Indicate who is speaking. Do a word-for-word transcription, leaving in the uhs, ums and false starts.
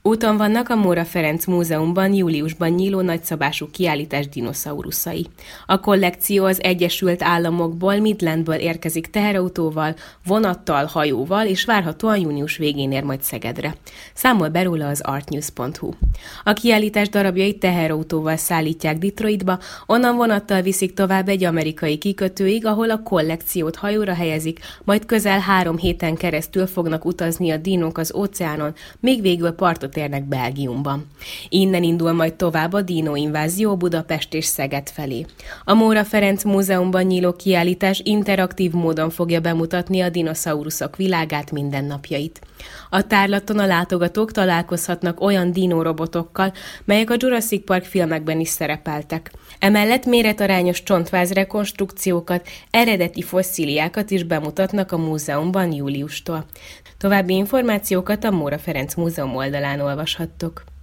Speaker 1: Úton vannak a Móra Ferenc Múzeumban júliusban nyíló nagyszabású kiállítás dinoszauruszai. A kollekció az Egyesült Államokból, Midlandből érkezik teherautóval, vonattal, hajóval, és várhatóan június végén ér majd Szegedre. Számol be róla az artnews pont hu. A kiállítás darabjait teherautóval szállítják Detroitba, onnan vonattal viszik tovább egy amerikai kikötőig, ahol a kollekciót hajóra helyezik, majd közel három héten keresztül fognak utazni a dinók az óceánon, még végül partot érnek Belgiumban. Innen indul majd tovább a dinóinvázió Budapest és Szeged felé. A Móra Ferenc Múzeumban nyíló kiállítás interaktív módon fogja bemutatni a dinoszauruszok világát, mindennapjait. A tárlaton a látogatók találkozhatnak olyan dinórobotokkal, melyek a Jurassic Park filmekben is szerepeltek. Emellett méretarányos csontváz rekonstrukciókat, eredeti fosszíliákat is bemutatnak a múzeumban júliustól. További információkat a Móra Ferenc Múzeum oldalán olvashattok.